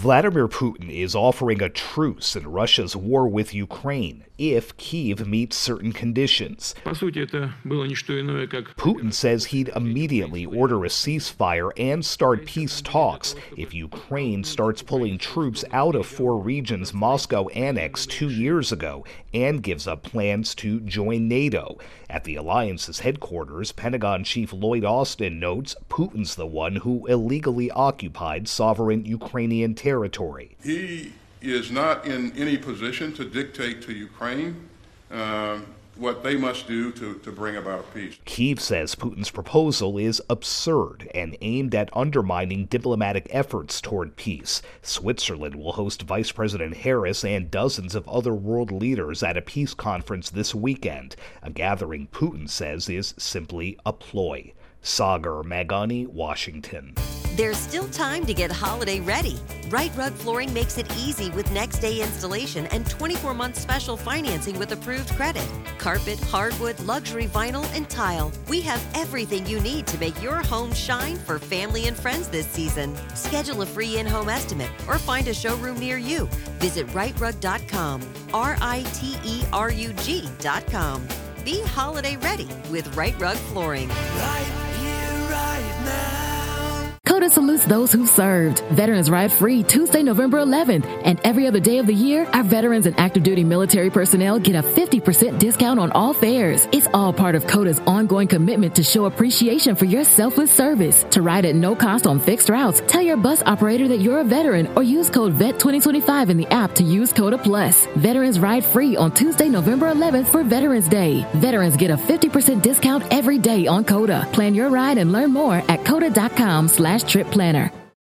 Vladimir Putin is offering a truce in Russia's war with Ukraine if Kyiv meets certain conditions. Putin says he'd immediately order a ceasefire and start peace talks if Ukraine starts pulling troops out of 4 regions Moscow annexed 2 years ago and gives up plans to join NATO. At the alliance's headquarters, Pentagon Chief Lloyd Austin notes Putin's the one who illegally occupied sovereign Ukrainian territory. He is not in any position to dictate to Ukraine what they must do to bring about peace. Kyiv says Putin's proposal is absurd and aimed at undermining diplomatic efforts toward peace. Switzerland will host Vice President Harris and dozens of other world leaders at a peace conference this weekend, a gathering Putin says is simply a ploy. Sagar Magani, Washington. There's still time to get holiday ready. Right Rug Flooring makes it easy with next day installation and 24-month special financing with approved credit. Carpet, hardwood, luxury vinyl, and tile. We have everything you need to make your home shine for family and friends this season. Schedule a free in-home estimate or find a showroom near you. Visit rightrug.com, RITERUG.com. Be holiday ready with Right Rug Flooring. Right here, right now. COTA salutes those who served. Veterans Ride Free Tuesday, November 11th. And every other day of the year, our veterans and active duty military personnel get a 50% discount on all fares. It's all part of COTA's ongoing commitment to show appreciation for your selfless service. To ride at no cost on fixed routes, tell your bus operator that you're a veteran or use code VET2025 in the app to use COTA Plus. Veterans Ride Free on Tuesday, November 11th for Veterans Day. Veterans get a 50% discount every day on COTA. Plan your ride and learn more at COTA.com/trip planner.